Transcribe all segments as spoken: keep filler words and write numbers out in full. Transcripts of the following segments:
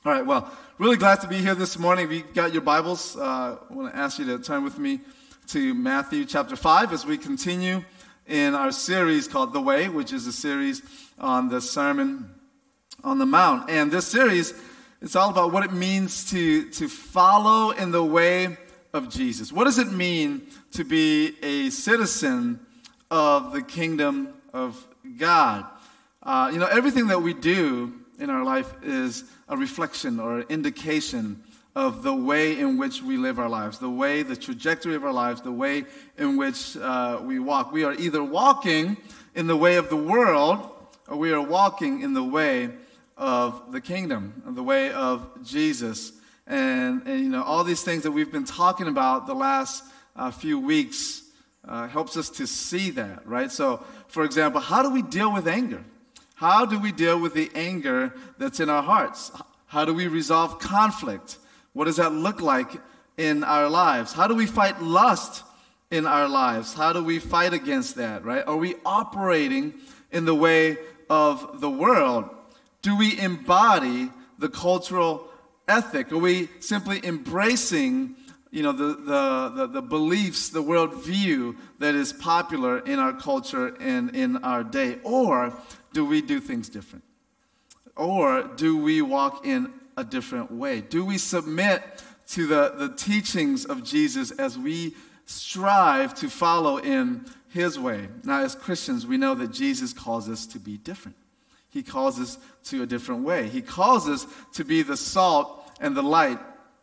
All right, well, really glad to be here this morning. If you got your Bibles, uh, I want to ask you to turn with me to Matthew chapter five as we continue in our series called The Way, which is a series on the Sermon on the Mount. And this series, it's all about what it means to, to follow in the way of Jesus. What does it mean to be a citizen of the kingdom of God? Uh, you know, everything that we do in our life is a reflection or an indication of the way in which we live our lives, the way, the trajectory of our lives, the way in which uh, we walk. We are either walking in the way of the world or we are walking in the way of the kingdom, of the way of Jesus. And, and you know, all these things that we've been talking about the last uh, few weeks uh, helps us to see that, right? So, for example, how do we deal with anger? How do we deal with the anger that's in our hearts? How do we resolve conflict? What does that look like in our lives? How do we fight lust in our lives? How do we fight against that, right? Are we operating in the way of the world? Do we embody the cultural ethic? Are we simply embracing, you know, the, the, the, the beliefs, the worldview that is popular in our culture and in our day? Or do we do things different? Or do we walk in a different way? Do we submit to the, the teachings of Jesus as we strive to follow in his way? Now, as Christians, we know that Jesus calls us to be different. He calls us to a different way. He calls us to be the salt and the light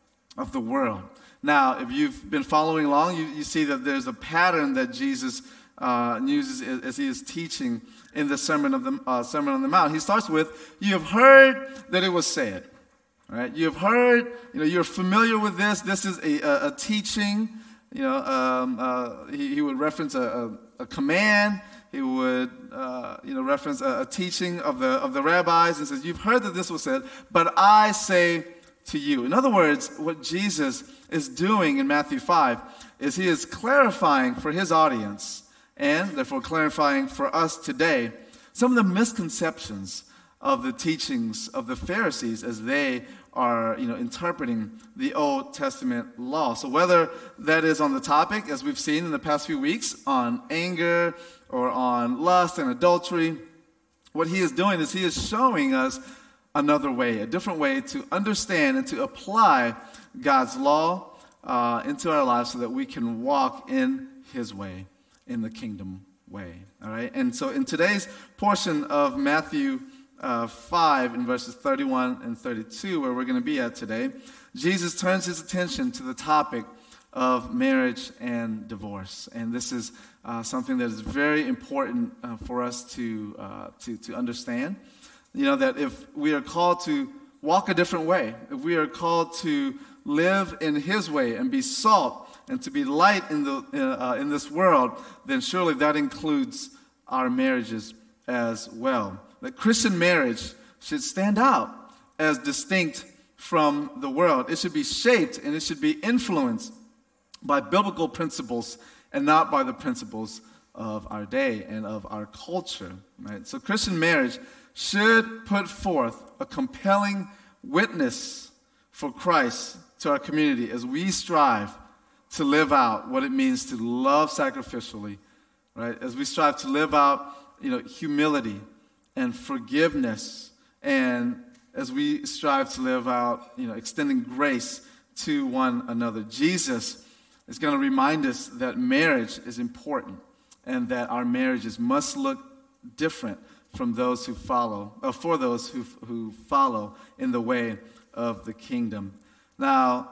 of the world. Now, if you've been following along, you, you see that there's a pattern that Jesus uh, uses as he is teaching in the Sermon of the uh, Sermon on the Mount. He starts with, "You have heard that it was said." Right? You have heard, you know, you're familiar with this. This is a, a, a teaching. You know, um, uh, he, he would reference a, a, a command. He would, uh, you know, reference a, a teaching of the of the rabbis and says, "You've heard that this was said, but I say to you." In other words, what Jesus is doing in Matthew five is he is clarifying for his audience and therefore clarifying for us today some of the misconceptions of the teachings of the Pharisees as they are, you know, interpreting the Old Testament law. So whether that is on the topic, as we've seen in the past few weeks, on anger or on lust and adultery, what he is doing is he is showing us another way, a different way to understand and to apply God's law uh, into our lives so that we can walk in his way, in the kingdom way. All right? And so in today's portion of Matthew Uh, five in verses thirty-one and thirty-two, where we're going to be at today, Jesus turns his attention to the topic of marriage and divorce. And this is uh, something that is very important uh, for us to, uh, to, to understand. You know, that if we are called to walk a different way, if we are called to live in his way and be salt and to be light in, the, uh, in this world, then surely that includes our marriages as well. That Christian marriage should stand out as distinct from the world. It should be shaped and it should be influenced by biblical principles and not by the principles of our day and of our culture. Right? So Christian marriage should put forth a compelling witness for Christ to our community as we strive to live out what it means to love sacrificially, right? As we strive to live out, you know, humility and forgiveness, and as we strive to live out, you know, extending grace to one another. Jesus is going to remind us that marriage is important and that our marriages must look different from those who follow, or for those who who follow in the way of the kingdom. Now,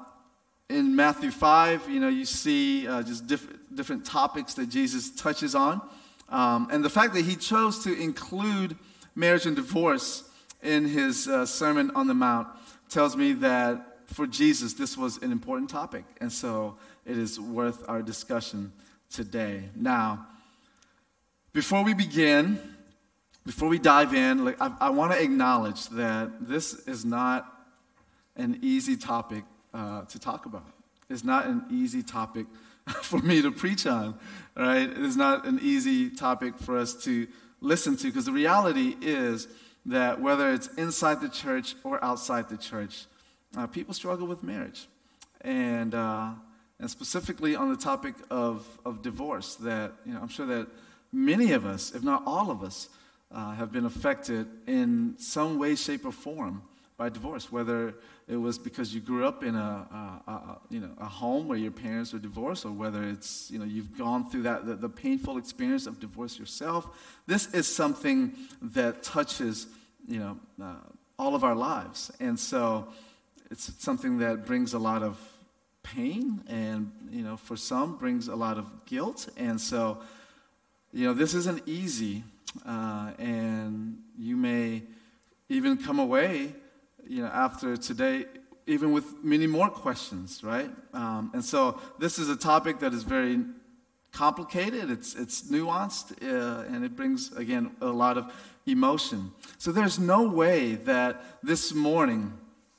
in Matthew five, you know, you see uh, just diff- different topics that Jesus touches on, um, and the fact that he chose to include marriage and divorce in his uh, Sermon on the Mount tells me that for Jesus, this was an important topic. And so it is worth our discussion today. Now, before we begin, before we dive in, like, I, I want to acknowledge that this is not an easy topic uh, to talk about. It's not an easy topic for me to preach on, right? It is not an easy topic for us to listen to, because the reality is that whether it's inside the church or outside the church, uh, people struggle with marriage. And uh, and specifically on the topic of, of divorce, that you know, I'm sure that many of us, if not all of us, uh, have been affected in some way, shape, or form by divorce, whether it was because you grew up in a, a, a you know a home where your parents were divorced, or whether it's you know you've gone through that the, the painful experience of divorce yourself. This is something that touches you know uh, all of our lives, and so it's something that brings a lot of pain, and you know for some brings a lot of guilt, and so you know this isn't easy, uh, and you may even come away you know, after today, even with many more questions, right? Um, and so this is a topic that is very complicated. It's it's nuanced, uh, and it brings, again, a lot of emotion. So there's no way that this morning,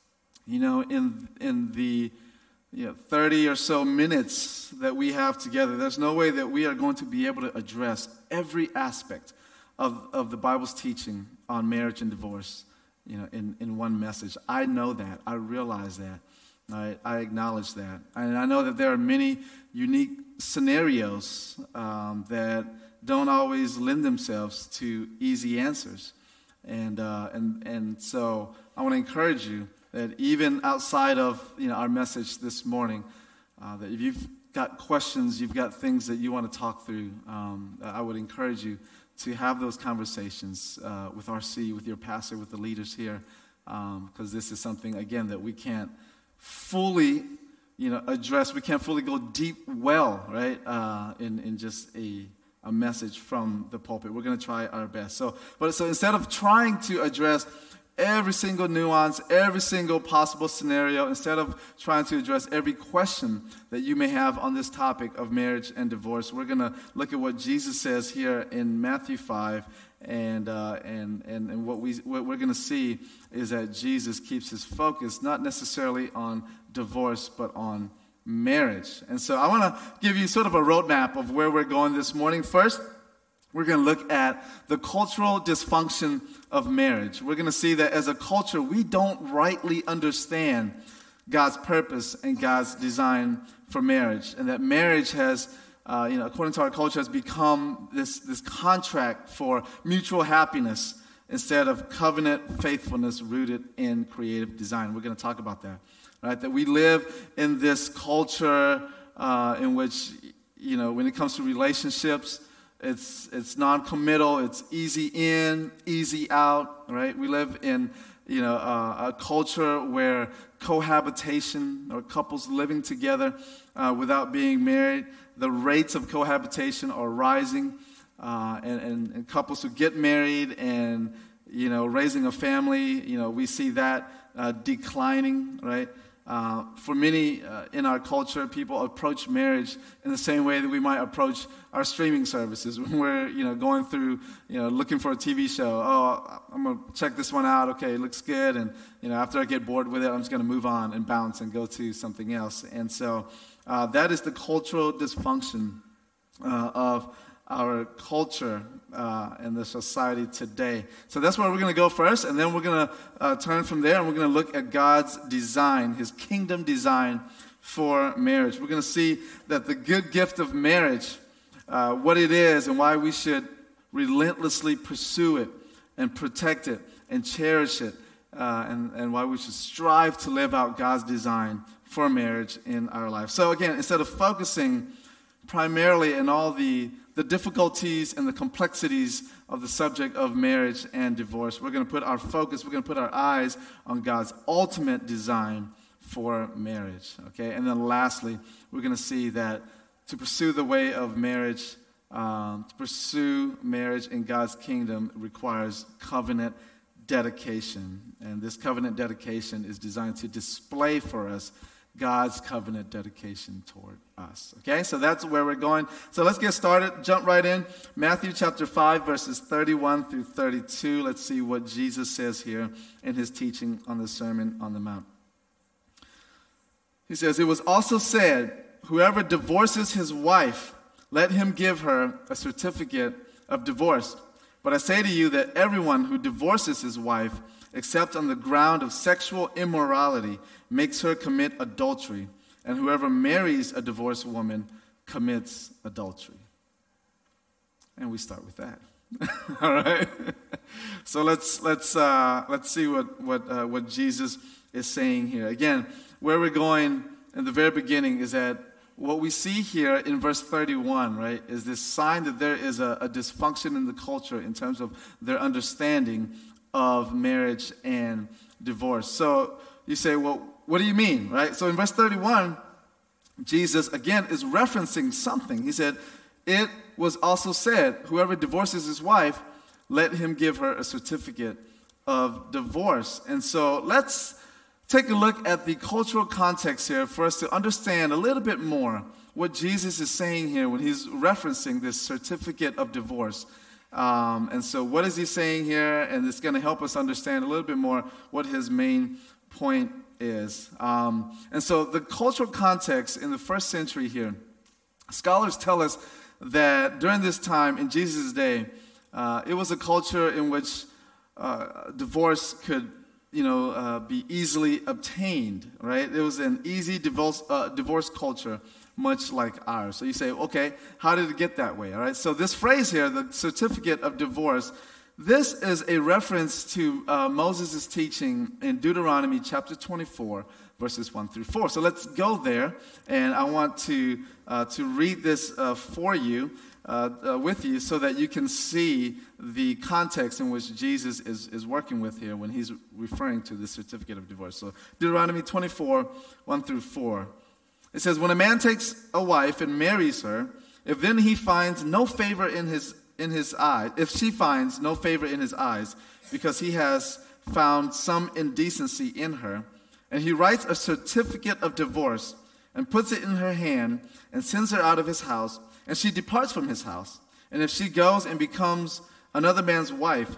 you know, in in the you know, thirty or so minutes that we have together, there's no way that we are going to be able to address every aspect of, of the Bible's teaching on marriage and divorce. You know, in, in one message. I know that. I realize that. I, I acknowledge that. And I know that there are many unique scenarios um, that don't always lend themselves to easy answers. And uh, and and so I want to encourage you that even outside of you know our message this morning, uh, that if you've got questions, you've got things that you want to talk through, um, I would encourage you to have those conversations uh, with R C, with your pastor, with the leaders here, because um, this is something, again, that we can't fully, you know, address. We can't fully go deep well, right, uh, in, in just a, a message from the pulpit. We're going to try our best. So, but so instead of trying to address every single nuance, every single possible scenario, instead of trying to address every question that you may have on this topic of marriage and divorce, we're going to look at what Jesus says here in Matthew five, and uh, and, and and what we what we're going to see is that Jesus keeps his focus not necessarily on divorce, but on marriage. And so I want to give you sort of a roadmap of where we're going this morning. First, we're going to look at the cultural dysfunction of marriage. We're going to see that as a culture, we don't rightly understand God's purpose and God's design for marriage, and that marriage has, uh, you know, according to our culture, has become this, this contract for mutual happiness instead of covenant faithfulness rooted in creative design. We're going to talk about that, right? That we live in this culture uh, in which, you know, when it comes to relationships, It's it's non-committal. It's easy in, easy out. Right? We live in you know uh, a culture where cohabitation, or couples living together uh, without being married, the rates of cohabitation are rising, uh, and, and and couples who get married and you know raising a family, you know we see that uh, declining. Right? Uh, for many uh, in our culture, people approach marriage in the same way that we might approach our streaming services. When we're, you know, going through, you know, looking for a T V show. Oh, I'm going to check this one out. Okay, it looks good. And, you know, after I get bored with it, I'm just going to move on and bounce and go to something else. And so uh, that is the cultural dysfunction uh, of our culture uh, and the society today. So that's where we're going to go first, and then we're going to uh, turn from there, and we're going to look at God's design, his kingdom design for marriage. We're going to see that the good gift of marriage, uh, what it is and why we should relentlessly pursue it and protect it and cherish it, uh, and, and why we should strive to live out God's design for marriage in our life. So again, instead of focusing primarily in all the the difficulties and the complexities of the subject of marriage and divorce, we're going to put our focus, we're going to put our eyes on God's ultimate design for marriage, okay? And then lastly, we're going to see that to pursue the way of marriage, um, to pursue marriage in God's kingdom requires covenant dedication. And this covenant dedication is designed to display for us God's covenant dedication toward us. Okay, so that's where we're going. So let's get started. Jump right in. Matthew chapter five, verses thirty-one through thirty-two. Let's see what Jesus says here in his teaching on the Sermon on the Mount. He says, "It was also said, whoever divorces his wife, let him give her a certificate of divorce. But I say to you that everyone who divorces his wife, except on the ground of sexual immorality, makes her commit adultery. And whoever marries a divorced woman commits adultery. And we start with that. All right. So let's let's uh, let's see what what uh, what Jesus is saying here. Again, where we're going in the very beginning is that what we see here in verse thirty-one, right, is this sign that there is a, a dysfunction in the culture in terms of their understanding of marriage and divorce. So you say, well, what do you mean, right? So in verse thirty-one, Jesus, again, is referencing something. He said, it was also said, whoever divorces his wife, let him give her a certificate of divorce. And so let's take a look at the cultural context here for us to understand a little bit more what Jesus is saying here when he's referencing this certificate of divorce. Um, and so what is he saying here? And it's going to help us understand a little bit more what his main point is. Um, and so the cultural context in the first century here, scholars tell us that during this time in Jesus' day, uh, it was a culture in which uh, divorce could, you know, uh, be easily obtained, right? It was an easy divorce, uh, divorce culture, much like ours. So you say, okay, how did it get that way, all right? So this phrase here, the certificate of divorce, this is a reference to uh, Moses' teaching in Deuteronomy chapter twenty-four, verses one through four. So let's go there, and I want to uh, to read this uh, for you, uh, uh, with you, so that you can see the context in which Jesus is, is working with here when he's referring to the certificate of divorce. So Deuteronomy twenty-four, one through four. It says, when a man takes a wife and marries her, if then he finds no favor in his in his eyes, if she finds no favor in his eyes, because he has found some indecency in her, and he writes a certificate of divorce and puts it in her hand and sends her out of his house, and she departs from his house, and if she goes and becomes another man's wife,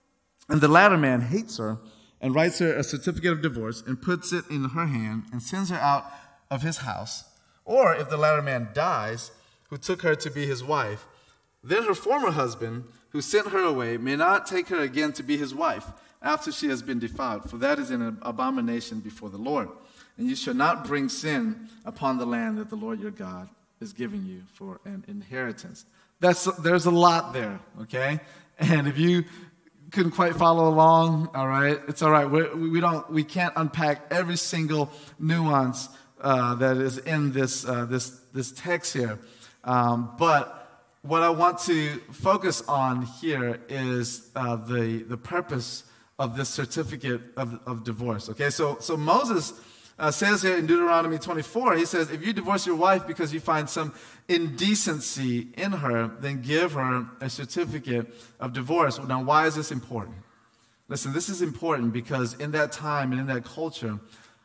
and the latter man hates her and writes her a certificate of divorce and puts it in her hand and sends her out of his house, or if the latter man dies, who took her to be his wife, then her former husband, who sent her away, may not take her again to be his wife after she has been defiled, for that is an abomination before the Lord. And you shall not bring sin upon the land that the Lord your God is giving you for an inheritance. That's there's a lot there, okay? And if you couldn't quite follow along, all right, it's all right. We're, we don't we can't unpack every single nuance uh, that is in this uh, this this text here, um, but what I want to focus on here is uh, the the purpose of this certificate of, of divorce. Okay, so so Moses uh, says here in Deuteronomy twenty-four, he says, if you divorce your wife because you find some indecency in her, then give her a certificate of divorce. Now, why is this important? Listen, this is important because in that time and in that culture,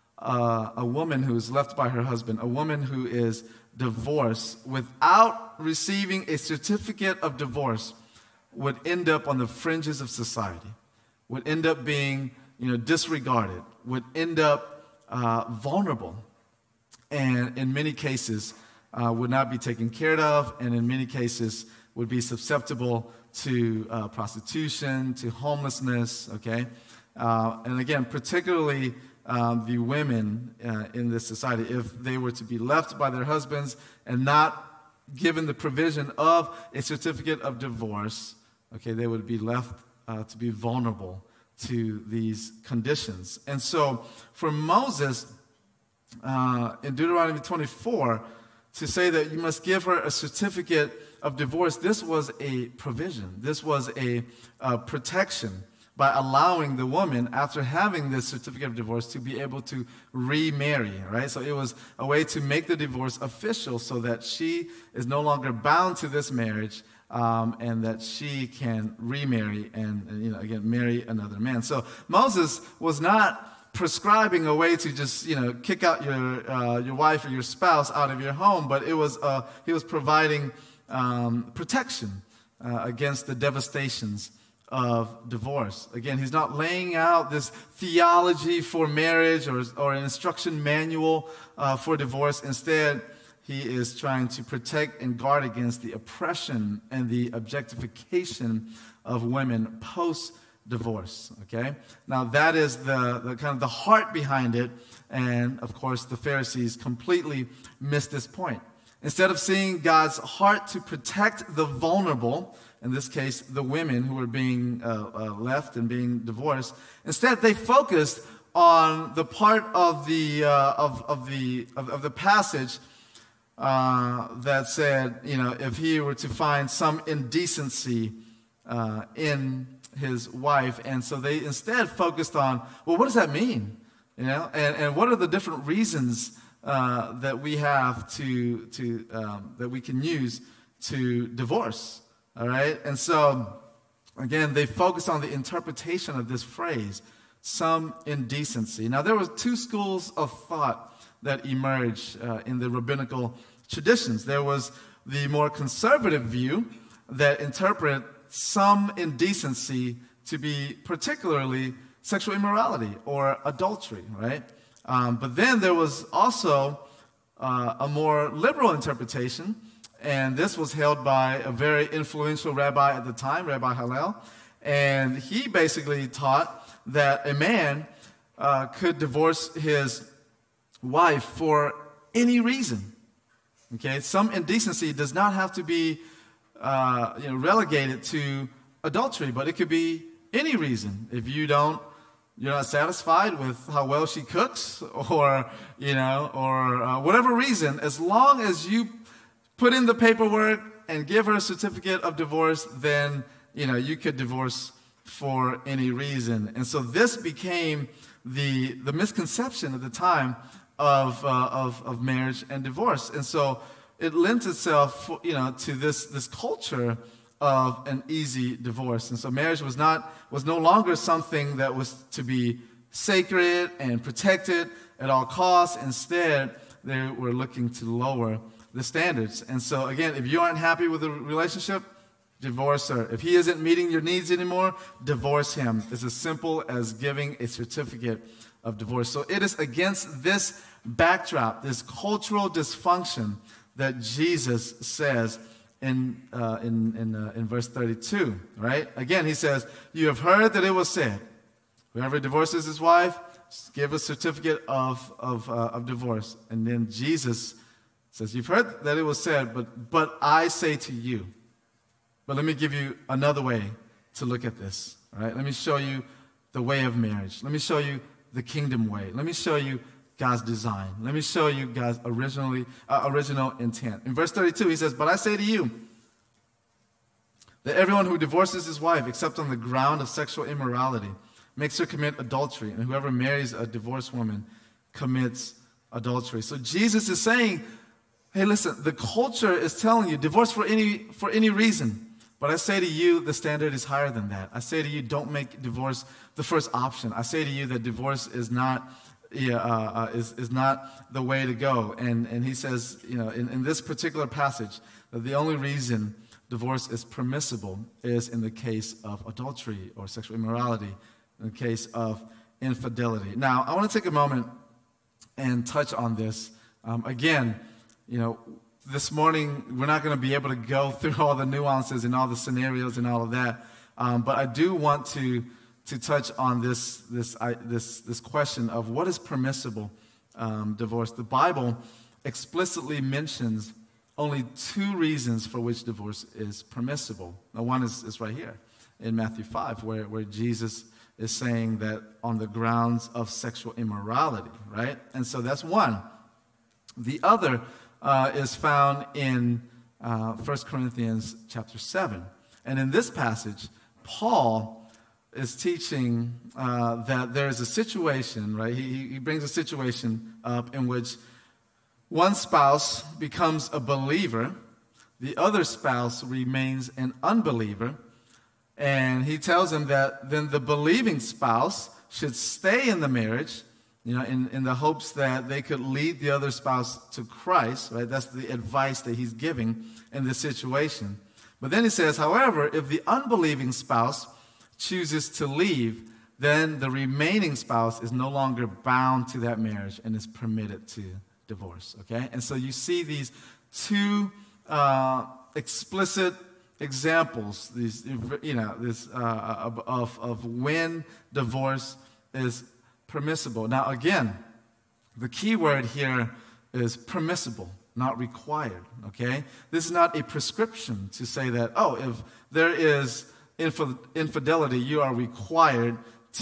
uh, a woman who is left by her husband, a woman who is divorced without receiving a certificate of divorce would end up on the fringes of society, would end up being, you know, disregarded, would end up uh, vulnerable, and in many cases uh, would not be taken care of, and in many cases would be susceptible to uh, prostitution, to homelessness, okay? Uh, and again, particularly Um, the women uh, in this society, if they were to be left by their husbands and not given the provision of a certificate of divorce, okay, they would be left uh, to be vulnerable to these conditions. And so for Moses, uh, in Deuteronomy twenty-four, to say that you must give her a certificate of divorce, this was a provision. This was a uh, protection, by allowing the woman, after having this certificate of divorce, to be able to remarry, right? So it was a way to make the divorce official so that she is no longer bound to this marriage, um, and that she can remarry and, and, you know, again, marry another man. So Moses was not prescribing a way to just, you know, kick out your uh, your wife or your spouse out of your home, but it was uh, he was providing um, protection uh, against the devastations of divorce. Again, he's not laying out this theology for marriage or, or an instruction manual uh, for divorce. Instead, he is trying to protect and guard against the oppression and the objectification of women post-divorce, okay? Now, that is the, the kind of the heart behind it, and, of course, the Pharisees completely missed this point. Instead of seeing God's heart to protect the vulnerable, in this case, the women who were being uh, uh, left and being divorced, instead they focused on the part of the uh, of of the of, of the passage uh, that said, you know, if he were to find some indecency uh, in his wife, and so they instead focused on, well, what does that mean, you know, and and what are the different reasons uh, that we have to to um, that we can use to divorce. All right, and so, again, they focus on the interpretation of this phrase, some indecency. Now, there were two schools of thought that emerged uh, in the rabbinical traditions. There was the more conservative view that interpret some indecency to be particularly sexual immorality or adultery, right? Um, but then there was also uh, a more liberal interpretation. And this was held by a very influential rabbi at the time, Rabbi Hillel. And he basically taught that a man uh, could divorce his wife for any reason. Okay, some indecency does not have to be uh, you know, relegated to adultery, but it could be any reason. If you don't, you're not satisfied with how well she cooks, or you know, or uh, whatever reason, as long as you put in the paperwork and give her a certificate of divorce, then, you know, you could divorce for any reason. And so this became the the misconception at the time of uh, of, of marriage and divorce. And so it lent itself, you know, to this this culture of an easy divorce. And so marriage was not was no longer something that was to be sacred and protected at all costs. Instead, they were looking to lower the standards. And so, again, if you aren't happy with the relationship, divorce her. If he isn't meeting your needs anymore, divorce him. It's as simple as giving a certificate of divorce. So it is against this backdrop, this cultural dysfunction, that Jesus says in uh, in in, uh, in verse thirty-two, right? Again, he says, "You have heard that it was said, whoever divorces his wife, give a certificate of of, uh, of divorce." And then Jesus says, "You've heard that it was said, but but I say to you." But let me give you another way to look at this. All right? Let me show you the way of marriage. Let me show you the kingdom way. Let me show you God's design. Let me show you God's originally uh, original intent. In verse thirty-two, he says, "But I say to you that everyone who divorces his wife, except on the ground of sexual immorality, makes her commit adultery, and whoever marries a divorced woman commits adultery." So Jesus is saying, hey, listen, the culture is telling you divorce for any for any reason. But I say to you, the standard is higher than that. I say to you, don't make divorce the first option. I say to you that divorce is not yeah, uh, uh, is is not the way to go. And and he says, you know, in, in this particular passage, that the only reason divorce is permissible is in the case of adultery or sexual immorality, in the case of infidelity. Now, I want to take a moment and touch on this. Um, again, you know, this morning we're not going to be able to go through all the nuances and all the scenarios and all of that, um, but I do want to to touch on this this I, this this question of what is permissible um, divorce. The Bible explicitly mentions only two reasons for which divorce is permissible. Now, one is, is right here in Matthew five, where, where Jesus is saying that on the grounds of sexual immorality, right? And so that's one. The other uh, is found in uh, First Corinthians chapter seven. And in this passage, Paul is teaching uh, that there is a situation, right? He, he brings a situation up in which one spouse becomes a believer, the other spouse remains an unbeliever, and he tells him that then the believing spouse should stay in the marriage, you know, in, in the hopes that they could lead the other spouse to Christ, right? That's the advice that he's giving in this situation. But then he says, however, if the unbelieving spouse chooses to leave, then the remaining spouse is no longer bound to that marriage and is permitted to divorce, okay? And so you see these two uh, explicit examples, these, you know, this uh, of of when divorce is permissible. Now, again, the key word here is permissible, not required. Okay, this is not a prescription to say that, oh, if there is infidelity, you are required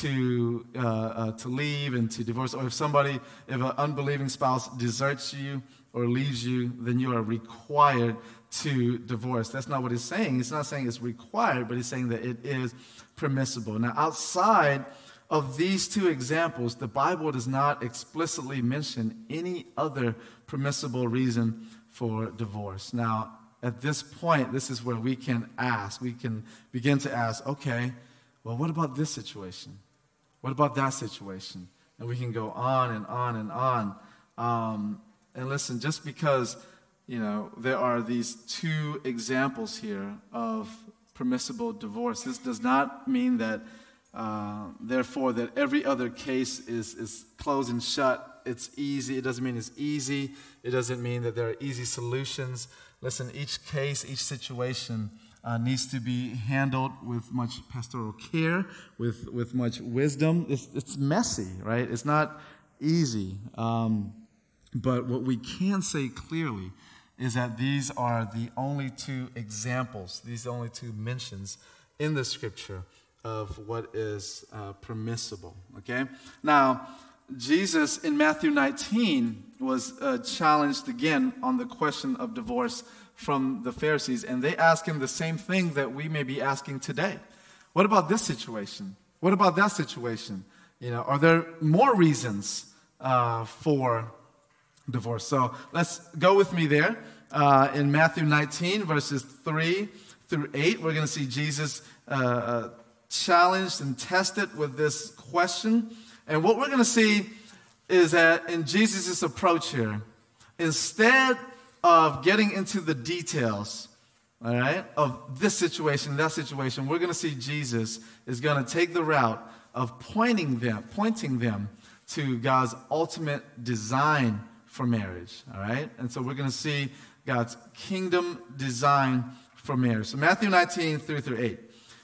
to uh, uh, to leave and to divorce. Or if somebody, if an unbelieving spouse deserts you or leaves you, then you are required to divorce. That's not what he's saying. He's not saying it's required, but he's saying that it is permissible. Now, outside of these two examples, the Bible does not explicitly mention any other permissible reason for divorce. Now, at this point, this is where we can ask, we can begin to ask, okay, well, what about this situation? What about that situation? And we can go on and on and on. Um, and listen, just because, you know, there are these two examples here of permissible divorce, this does not mean that, uh, therefore, that every other case is, is closed and shut. It's easy. It doesn't mean it's easy. It doesn't mean that there are easy solutions. Listen, each case, each situation uh, needs to be handled with much pastoral care, with, with much wisdom. It's, it's messy, right? It's not easy. Um, but what we can say clearly is that these are the only two examples, these only two mentions in the Scripture of what is uh, permissible, okay? Now, Jesus in Matthew nineteen was uh, challenged again on the question of divorce from the Pharisees, and they asked him the same thing that we may be asking today. What about this situation? What about that situation? You know, are there more reasons uh, for divorce? So let's go with me there. Uh, in Matthew nineteen, verses three through eight, we're going to see Jesus uh, uh, challenged and tested with this question. And what we're going to see is that in Jesus' approach here, instead of getting into the details, all right, of this situation, that situation, we're going to see Jesus is going to take the route of pointing them, pointing them to God's ultimate design for marriage, all right? And so we're going to see God's kingdom design for marriage. So Matthew nineteen, three through eight.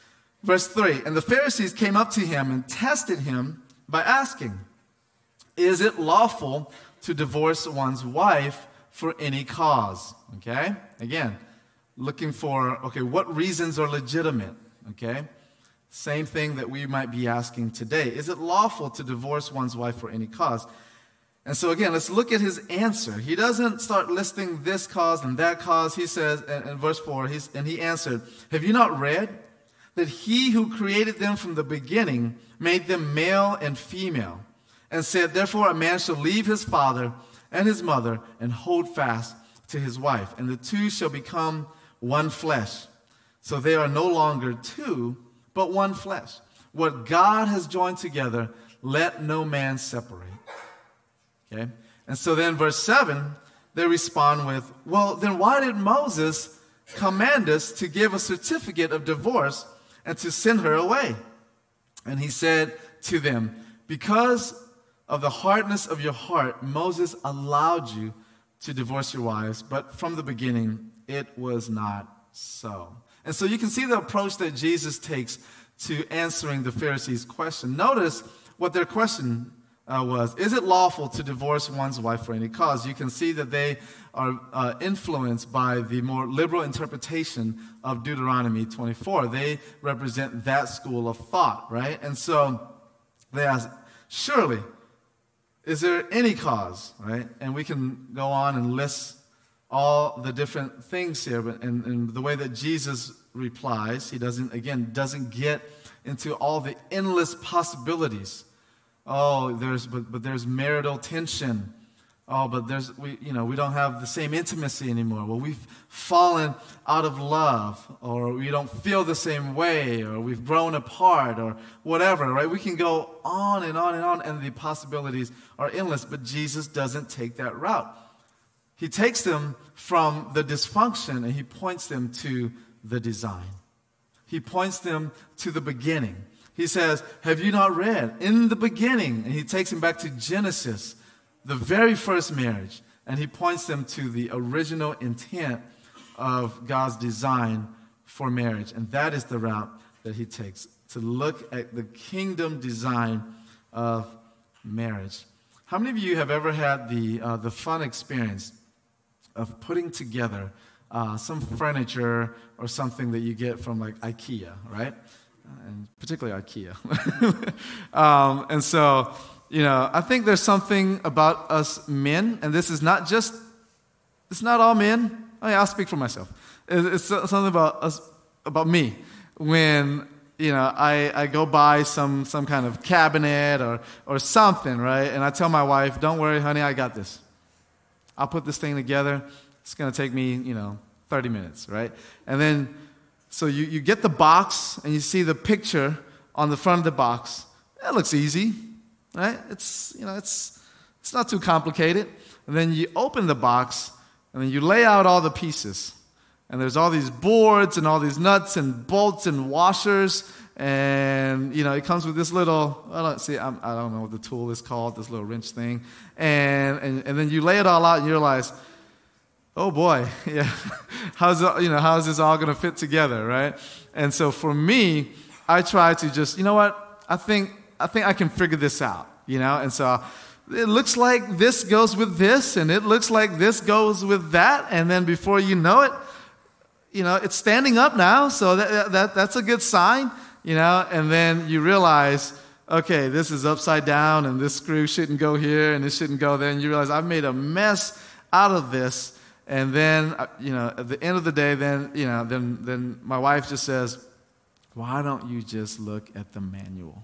Verse three, and the Pharisees came up to him and tested him by asking, is it lawful to divorce one's wife for any cause? Okay? Again, looking for, okay, what reasons are legitimate? Okay? Same thing that we might be asking today. Is it lawful to divorce one's wife for any cause? And so again, let's look at his answer. He doesn't start listing this cause and that cause. He says in, in verse four, he's, and he answered, have you not read that he who created them from the beginning made them male and female, and said, therefore a man shall leave his father and his mother and hold fast to his wife, and the two shall become one flesh. So they are no longer two, but one flesh. What God has joined together, let no man separate. Okay? And so then verse seven, they respond with, well, then why did Moses command us to give a certificate of divorce and to send her away? And he said to them, because of the hardness of your heart, Moses allowed you to divorce your wives, but from the beginning, it was not so. And so you can see the approach that Jesus takes to answering the Pharisees' question. Notice what their question uh, was. Is it lawful to divorce one's wife for any cause? You can see that they are uh, influenced by the more liberal interpretation of Deuteronomy twenty-four. They represent that school of thought, right? And so they ask, surely, is there any cause, right? And we can go on and list all the different things here, but in, in the way that Jesus replies, he doesn't, again, doesn't get into all the endless possibilities. Oh, there's, but, but there's marital tension. Oh, but there's, we, you know, we don't have the same intimacy anymore. Well, we've fallen out of love, or we don't feel the same way, or we've grown apart, or whatever, right? We can go on and on and on, and the possibilities are endless, but Jesus doesn't take that route. He takes them from the dysfunction, and he points them to the design. He points them to the beginning. He says, have you not read? In the beginning, and he takes them back to Genesis, the very first marriage, and he points them to the original intent of God's design for marriage. And that is the route that he takes, to look at the kingdom design of marriage. How many of you have ever had the uh, the fun experience of putting together uh, some furniture or something that you get from like IKEA, right? Uh, and particularly IKEA. um, and so, you know, I think there's something about us men, and this is not just, it's not all men. Oh yeah, I'll speak for myself. It's something about us, about me, when you know I, I go buy some some kind of cabinet or or something, right? And I tell my wife, "Don't worry, honey, I got this. I'll put this thing together. It's gonna take me, you know, thirty minutes, right?" And then, so you you get the box and you see the picture on the front of the box. That looks easy, right? It's you know it's it's not too complicated. And then you open the box and then you lay out all the pieces. And there's all these boards and all these nuts and bolts and washers, and you know it comes with this little, I don't see, I'm, I don't know what the tool is called, this little wrench thing, and and, and then you lay it all out and you realize, oh boy, yeah, how's it, you know how's this all going to fit together, right? And so for me, I try to just, you know what, I think I think I can figure this out, you know, and so. It looks like this goes with this, and it looks like this goes with that, and then before you know it, you know, it's standing up now, so that, that that's a good sign, you know, and then you realize, okay, this is upside down, and this screw shouldn't go here, and this shouldn't go there, and you realize I've made a mess out of this, and then, you know, at the end of the day, then, you know, then, then my wife just says, why don't you just look at the manual?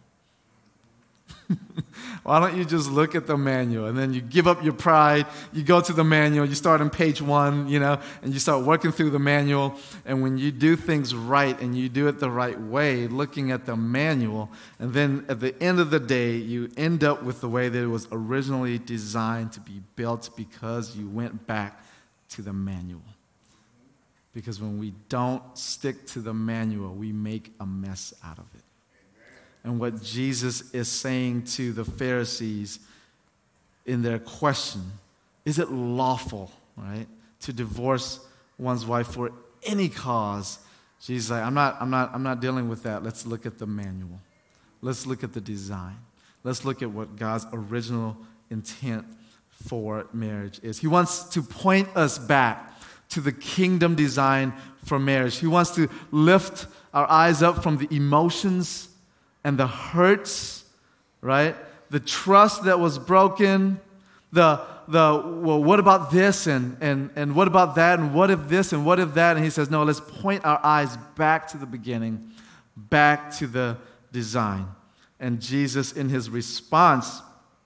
Why don't you just look at the manual? And then you give up your pride, you go to the manual, you start on page one, you know, and you start working through the manual. And when you do things right and you do it the right way, looking at the manual, and then at the end of the day, you end up with the way that it was originally designed to be built because you went back to the manual. Because when we don't stick to the manual, we make a mess out of it. And what Jesus is saying to the Pharisees in their question, is it lawful, right, to divorce one's wife for any cause? Jesus is like, I'm not, I'm not, I'm not dealing with that. Let's look at the manual. Let's look at the design. Let's look at what God's original intent for marriage is. He wants to point us back to the kingdom design for marriage. He wants to lift our eyes up from the emotions and the hurts, right? The trust that was broken, the the well, what about this and and and what about that and what if this and what if that? And he says, no, let's point our eyes back to the beginning, back to the design. And Jesus, in his response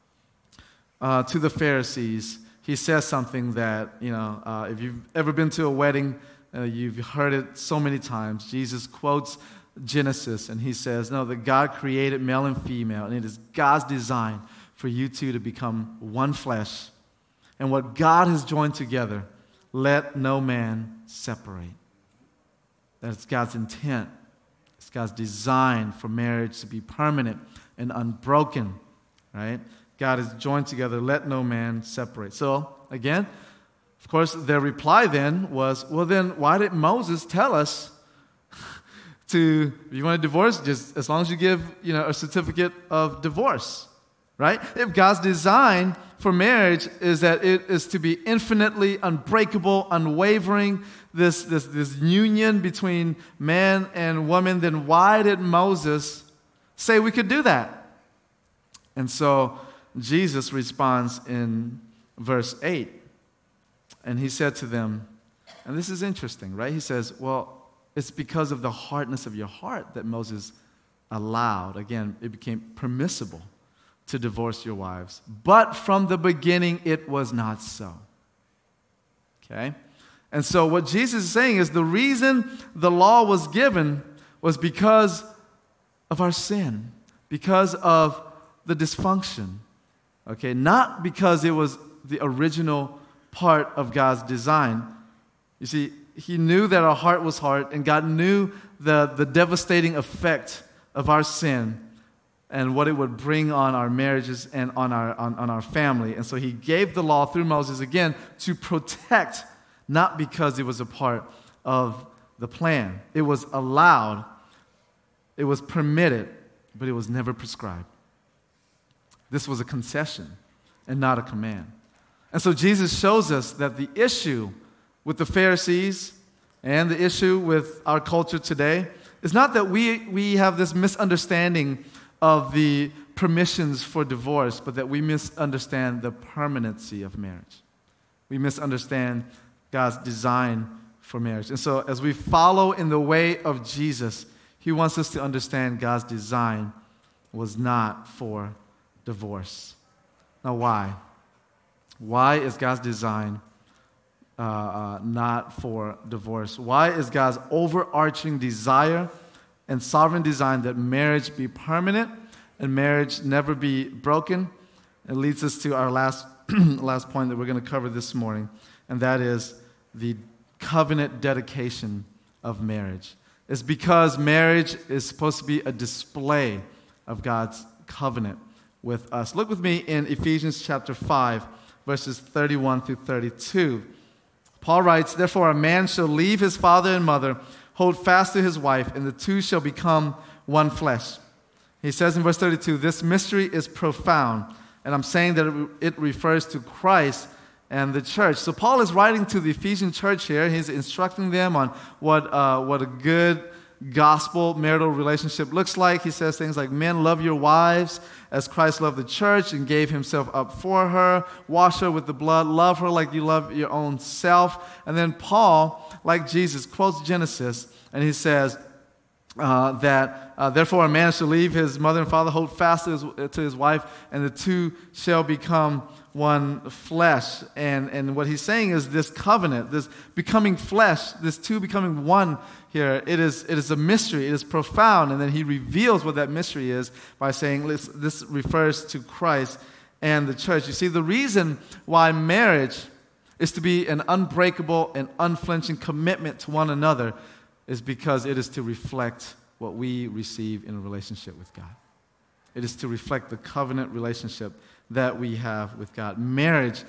uh, to the Pharisees, he says something that, you know, uh, if you've ever been to a wedding, uh, you've heard it so many times. Jesus quotes Genesis, and he says, no, that God created male and female, and it is God's design for you two to become one flesh. And what God has joined together, let no man separate. That's God's intent. It's God's design for marriage to be permanent and unbroken, right? God has joined together, let no man separate. So, again, of course, their reply then was, well, then why did Moses tell us to, if you want to divorce, just as long as you give, you know, a certificate of divorce, right? If God's design for marriage is that it is to be infinitely unbreakable, unwavering, this, this, this union between man and woman, then why did Moses say we could do that? And so Jesus responds in verse eight, and he said to them, and this is interesting, right? He says, well, it's because of the hardness of your heart that Moses allowed. Again, it became permissible to divorce your wives. But from the beginning, it was not so. Okay? And so what Jesus is saying is the reason the law was given was because of our sin, because of the dysfunction. Okay? Not because it was the original part of God's design. You see, he knew that our heart was hard, and God knew the, the devastating effect of our sin and what it would bring on our marriages and on our, on, on our family. And so he gave the law through Moses, again, to protect, not because it was a part of the plan. It was allowed, it was permitted, but it was never prescribed. This was a concession and not a command. And so Jesus shows us that the issue with the Pharisees and the issue with our culture today is not that we, we have this misunderstanding of the permissions for divorce, but that we misunderstand the permanency of marriage. We misunderstand God's design for marriage. And so as we follow in the way of Jesus, he wants us to understand God's design was not for divorce. Now, why? Why is God's design uh, uh, not for divorce? Why is God's overarching desire and sovereign design that marriage be permanent and marriage never be broken? It leads us to our last, last point that we're going to cover this morning, and that is the covenant dedication of marriage. It's because marriage is supposed to be a display of God's covenant with us. Look with me in Ephesians chapter five, verses thirty-one through thirty-two. Paul writes, "Therefore a man shall leave his father and mother, hold fast to his wife, and the two shall become one flesh." He says in verse thirty-two, "This mystery is profound," and I'm saying that it refers to Christ and the church. So Paul is writing to the Ephesian church here. He's instructing them on what uh, what a good gospel marital relationship looks like. He says things like, "Men, love your wives as Christ loved the church and gave himself up for her. Wash her with the blood. Love her like you love your own self." And then Paul, like Jesus, quotes Genesis, and he says uh, that, uh, "Therefore a man shall leave his mother and father, hold fast to his, to his wife, and the two shall become one flesh." And, and what he's saying is this covenant, this becoming flesh, this two becoming one here, it is, it is a mystery. It is profound. And then he reveals what that mystery is by saying this, this refers to Christ and the church. You see, the reason why marriage is to be an unbreakable and unflinching commitment to one another is because it is to reflect what we receive in a relationship with God. It is to reflect the covenant relationship that we have with God. Marriage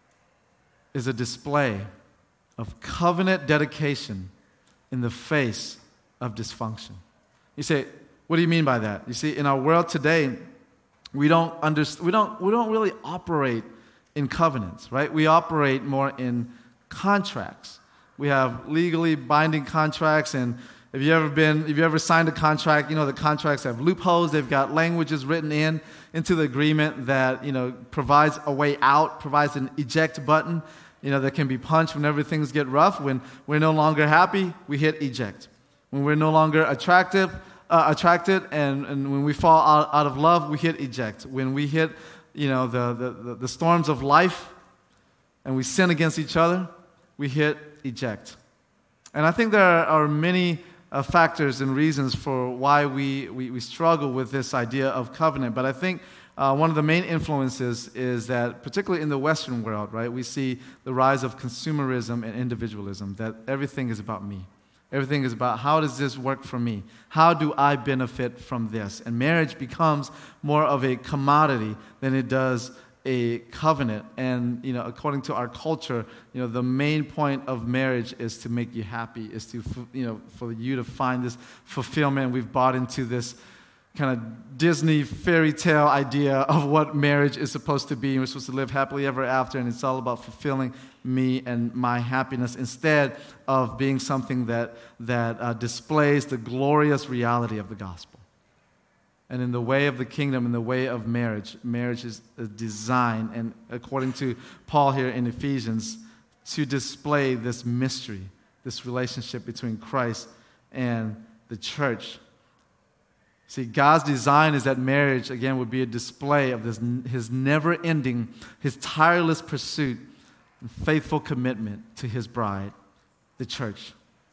is a display of covenant dedication in the face of dysfunction. You say, what do you mean by that? You see, in our world today, we don't understand, we don't, we don't really operate in covenants, right? We operate more in contracts. We have legally binding contracts, and Have you ever been, have you ever signed a contract? You know, the contracts have loopholes. They've got languages written in into the agreement that, you know, provides a way out, provides an eject button, you know, that can be punched whenever things get rough. When we're no longer happy, we hit eject. When we're no longer attractive, uh, attracted, and, and when we fall out, out of love, we hit eject. When we hit, you know, the, the, the storms of life and we sin against each other, we hit eject. And I think there are many Uh, factors and reasons for why we, we, we struggle with this idea of covenant. But I think uh, one of the main influences is that, particularly in the Western world, right, we see the rise of consumerism and individualism, that everything is about me. Everything is about, how does this work for me? How do I benefit from this? And marriage becomes more of a commodity than it does a covenant. And, you know, according to our culture, you know, the main point of marriage is to make you happy, is to, you know, for you to find this fulfillment. We've bought into this kind of Disney fairy tale idea of what marriage is supposed to be. And we're supposed to live happily ever after, and it's all about fulfilling me and my happiness instead of being something that, that uh, displays the glorious reality of the gospel. And in the way of the kingdom, in the way of marriage, marriage is designed, and according to Paul here in Ephesians, to display this mystery, this relationship between Christ and the church. See, God's design is that marriage, again, would be a display of this, his never-ending, his tireless pursuit and faithful commitment to his bride, the church.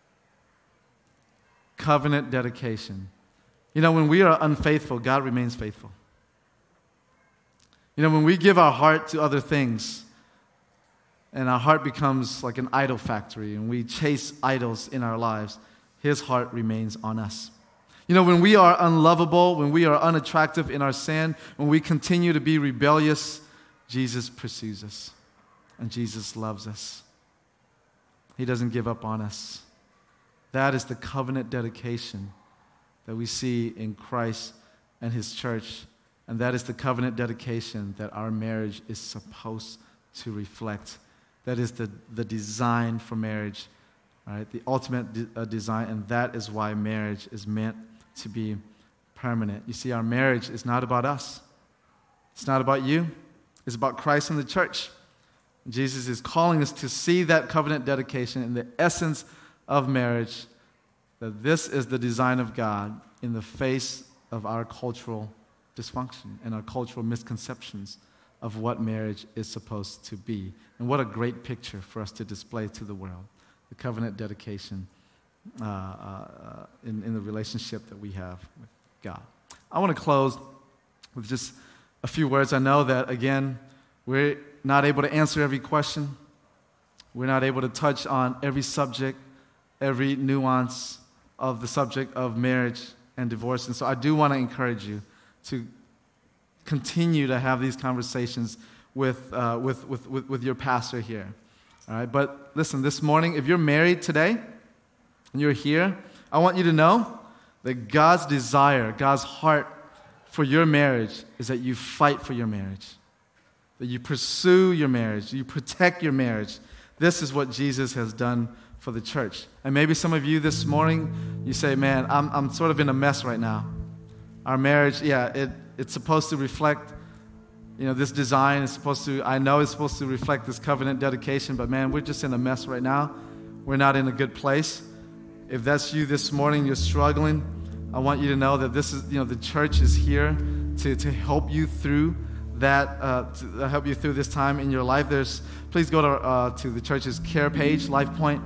Covenant dedication. You know, when we are unfaithful, God remains faithful. You know, when we give our heart to other things, and our heart becomes like an idol factory, and we chase idols in our lives, his heart remains on us. You know, when we are unlovable, when we are unattractive in our sin, when we continue to be rebellious, Jesus pursues us, and Jesus loves us. He doesn't give up on us. That is the covenant dedication that we see in Christ and his church. And that is the covenant dedication that our marriage is supposed to reflect. That is the, the design for marriage, right? The ultimate de- uh, design, and that is why marriage is meant to be permanent. You see, our marriage is not about us. It's not about you. It's about Christ and the church. Jesus is calling us to see that covenant dedication in the essence of marriage, that this is the design of God in the face of our cultural dysfunction and our cultural misconceptions of what marriage is supposed to be. And what a great picture for us to display to the world, the covenant dedication uh, uh, in, in the relationship that we have with God. I want to close with just a few words. I know that, again, we're not able to answer every question. We're not able to touch on every subject, every nuance of the subject of marriage and divorce. And so I do want to encourage you to continue to have these conversations with, uh, with, with, with, with your pastor here. All right? But listen, this morning, if you're married today and you're here, I want you to know that God's desire, God's heart for your marriage is that you fight for your marriage, that you pursue your marriage, you protect your marriage. This is what Jesus has done for the church. And maybe some of you this morning, you say, man, I'm, I'm sort of in a mess right now. Our marriage, yeah, it, it's supposed to reflect, you know, this design is supposed to, I know it's supposed to reflect this covenant dedication, but man, we're just in a mess right now. We're not in a good place. If that's you this morning, you're struggling, I want you to know that this is, you know, the church is here to, to help you through that, uh, to help you through this time in your life. There's, please go to, uh, to the church's care page, lifepoint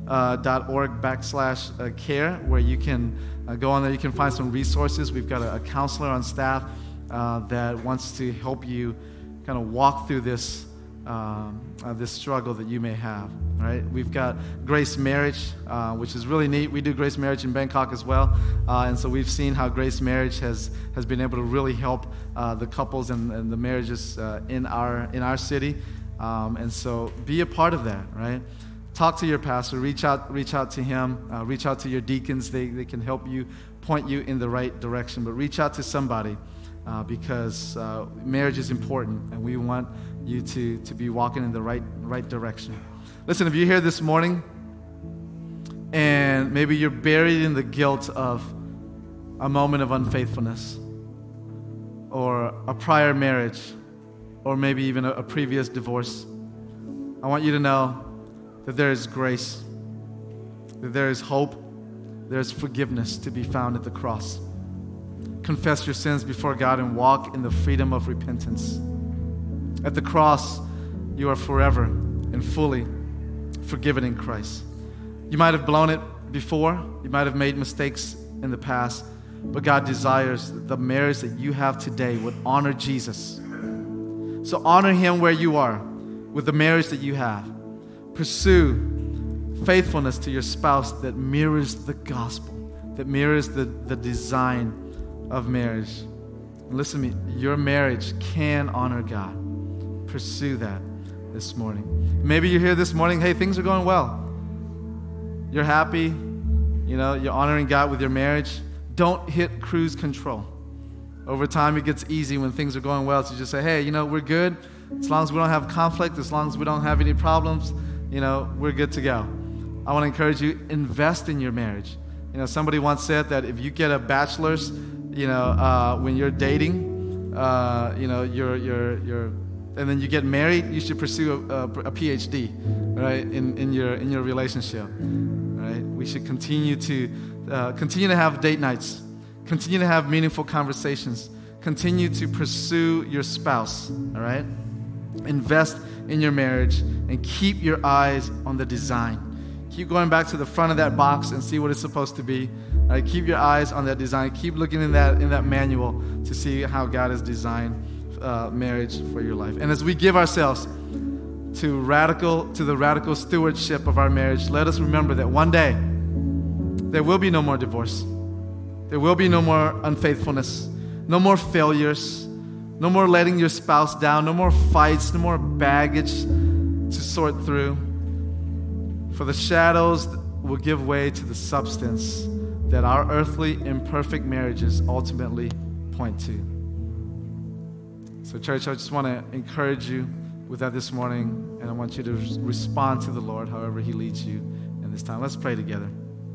dot org backslash uh, care, where you can uh, go on there. You can find some resources. We've got a, a counselor on staff uh, that wants to help you kind of walk through this um, uh, this struggle that you may have. Right? We've got Grace Marriage, uh, which is really neat. We do Grace Marriage in Bangkok as well, uh, and so we've seen how Grace Marriage has has been able to really help uh, the couples and, and the marriages uh, in our in our city. Um, and so be a part of that. Right? Talk to your pastor, reach out reach out to him, uh, reach out to your deacons. They, they can help you, point you in the right direction. But reach out to somebody uh, because uh, marriage is important, and we want you to, to be walking in the right right direction. Listen, if you're here this morning and maybe you're buried in the guilt of a moment of unfaithfulness or a prior marriage or maybe even a, a previous divorce, I want you to know that there is grace, that there is hope, there is forgiveness to be found at the cross. Confess your sins before God and walk in the freedom of repentance. At the cross, you are forever and fully forgiven in Christ. You might have blown it before, you might have made mistakes in the past, but God desires that the marriage that you have today would honor Jesus. So honor him where you are with the marriage that you have. Pursue faithfulness to your spouse that mirrors the gospel, that mirrors the, the design of marriage. And listen to me, your marriage can honor God. Pursue that this morning. Maybe you're here this morning, hey, things are going well. You're happy, you know, you're honoring God with your marriage. Don't hit cruise control. Over time, it gets easy when things are going well to just say, hey, you know, we're good. As long as we don't have conflict, as long as we don't have any problems, you know, we're good to go. I want to encourage you, invest in your marriage. You know, somebody once said that if you get a bachelor's, you know, uh, when you're dating, uh, you know, you're, you're, you're, and then you get married, you should pursue a, a, a P H D, right, in, in your in your relationship, right? We should continue to uh, continue to have date nights, continue to have meaningful conversations, continue to pursue your spouse, all right? Invest in your marriage and keep your eyes on the design. Keep going back to the front of that box and see what it's supposed to be. All right? Keep your eyes on that design. Keep looking in that in that manual to see how God has designed uh, marriage for your life. And as we give ourselves to radical to the radical stewardship of our marriage, let us remember that one day there will be no more divorce. There will be no more unfaithfulness, no more failures, no more letting your spouse down, no more fights, no more baggage to sort through. For the shadows will give way to the substance that our earthly, imperfect marriages ultimately point to. So, church, I just want to encourage you with that this morning, and I want you to respond to the Lord however He leads you in this time. Let's pray together.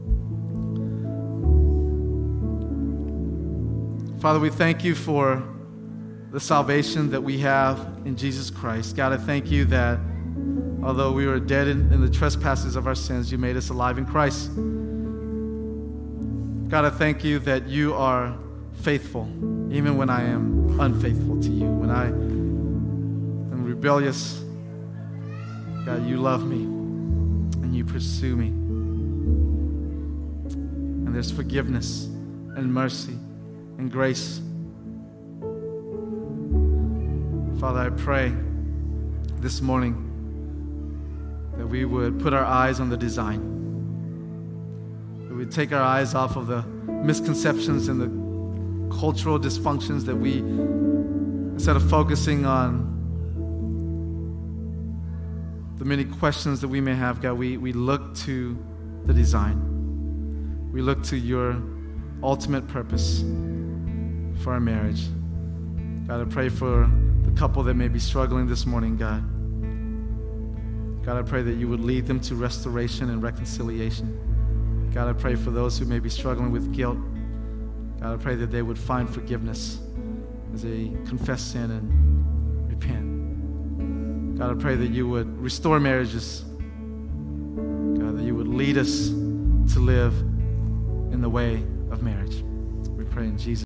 Father, we thank you for the salvation that we have in Jesus Christ. God, I thank you that although we were dead in, in the trespasses of our sins, you made us alive in Christ. God, I thank you that you are faithful, even when I am unfaithful to you. When I am rebellious, God, you love me and you pursue me. And there's forgiveness and mercy and grace. Father, I pray this morning that we would put our eyes on the design. That we'd take our eyes off of the misconceptions and the cultural dysfunctions, that we, instead of focusing on the many questions that we may have, God, we, we look to the design. We look to your ultimate purpose for our marriage. God, I pray for the couple that may be struggling this morning, God. God, I pray that you would lead them to restoration and reconciliation. God, I pray for those who may be struggling with guilt. God, I pray that they would find forgiveness as they confess sin and repent. God, I pray that you would restore marriages. God, that you would lead us to live in the way of marriage. We pray in Jesus' name.